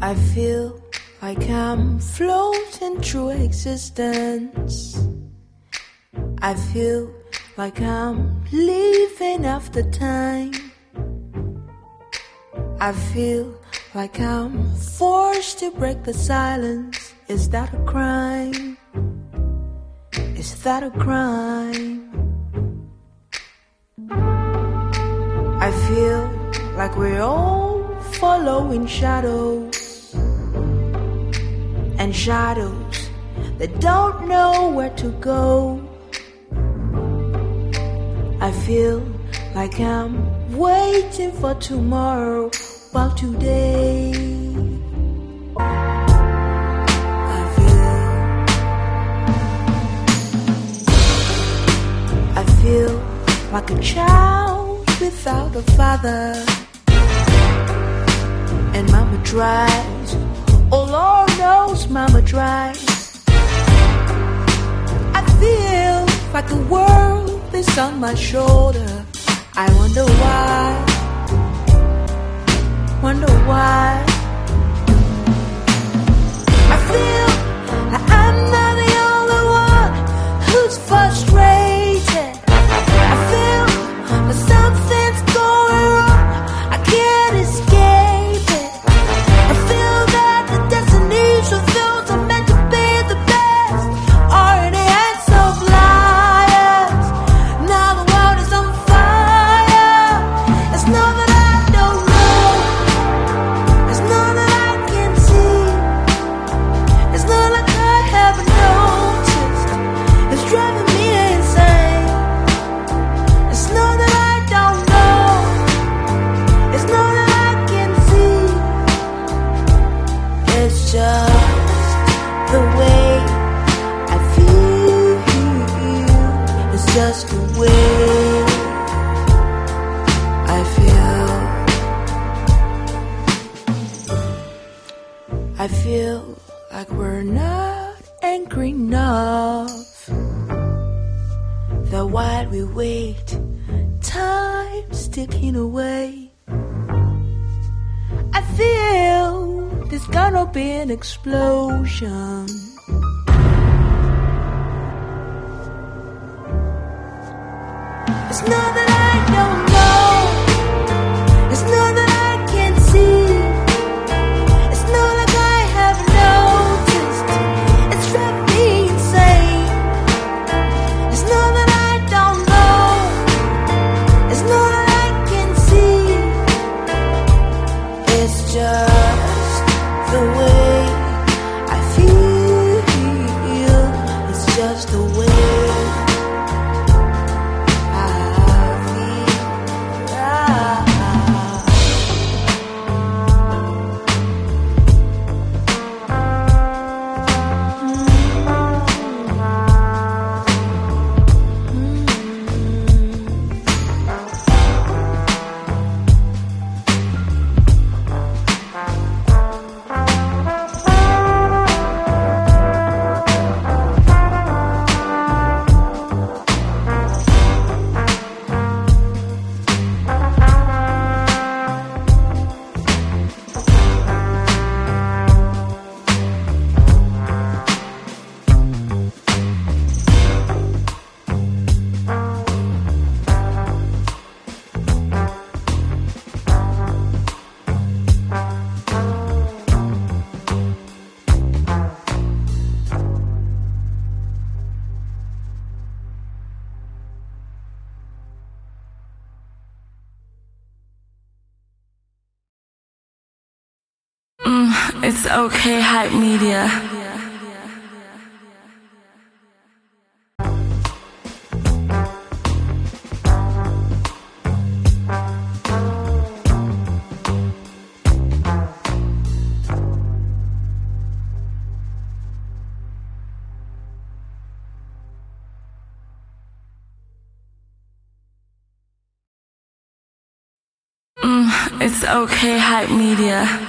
I feel like I'm floating through existence. I feel like I'm living after time. I feel like I'm forced to break the silence. Is that a crime? Is that a crime? I feel like we're all following shadows, and shadows that don't know where to go. I feel like I'm waiting for tomorrow while today I feel like a child without a father, and mama tries, oh Lord knows mama tries. I feel like the world is on my shoulder. I wonder why, wonder why. I feel like I'm not the only one who's frustrated. I feel like something's going wrong, I can't escape it. I feel that the destinies of those are meant to be the best are in the hands of liars. Now the world is on fire. It's not that I don't know, it's not that I can see, it's not like I haven't noticed. It's driving me insane. It's not that I don't know, it's not that I can see. It's just the way I feel. It's just the way I feel. I feel like we're not angry enough, that while we wait, time's ticking away. I feel there's gonna be an explosion. It's not that I don't know, it's not that I can see, it's not like I have noticed. It's driving me insane. It's not that I don't know, it's not that I can see. It's just the way I feel. It's just the way It's okay, Hype Media. It's okay, Hype Media.